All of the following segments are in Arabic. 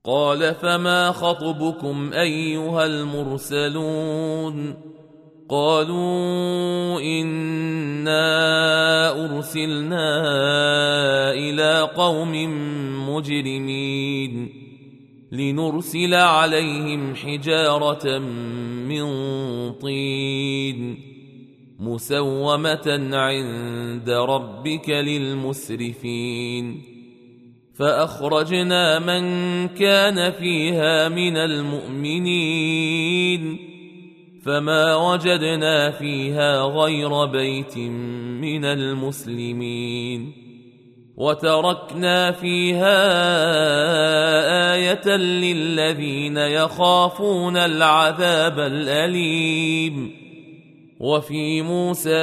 قال فما خطبكم أيها المرسلون قالوا إنا أرسلنا إلى قوم مجرمين لنرسل عليهم حجارة من طين مسومة عند ربك للمسرفين فأخرجنا من كان فيها من المؤمنين فما وجدنا فيها غير بيت من المسلمين وتركنا فيها آية للذين يخافون العذاب الأليم وفي موسى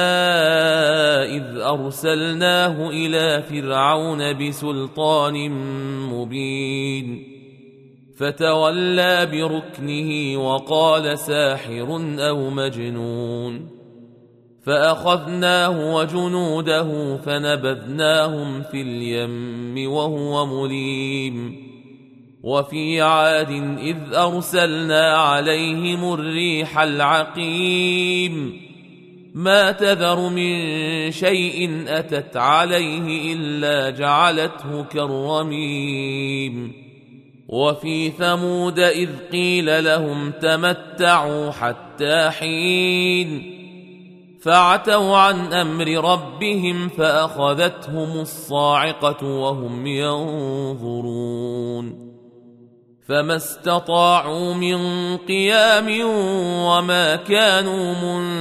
إذ أرسلناه إلى فرعون بسلطان مبين فتولى بركنه وقال ساحر أو مجنون فأخذناه وجنوده فنبذناهم في اليم وهو مليم وفي عاد إذ أرسلنا عليهم الريح العقيم ما تذر من شيء أتت عليه إلا جعلته كالرميم وفي ثمود إذ قيل لهم تمتعوا حتى حين فعتوا عن أمر ربهم فأخذتهم الصاعقة وهم ينظرون فما استطاعوا من قيام وما كانوا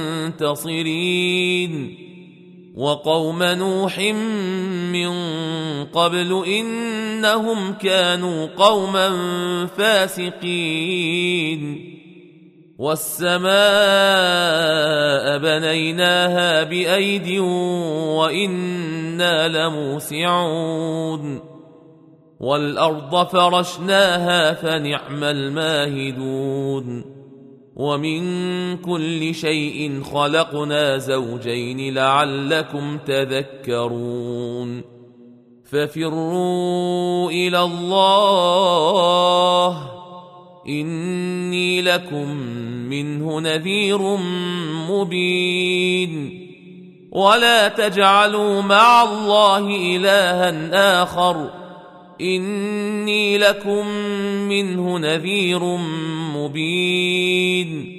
منتصرين وقوم نوح من قبل إنهم كانوا قوما فاسقين والسماء بنيناها بأيد وإنا لموسعون والأرض فرشناها فنعم الماهدون ومن كل شيء خلقنا زوجين لعلكم تذكرون ففروا إلى الله إني لكم منه نذير مبين ولا تجعلوا مع الله إلها آخر إني لكم منه نذير مبين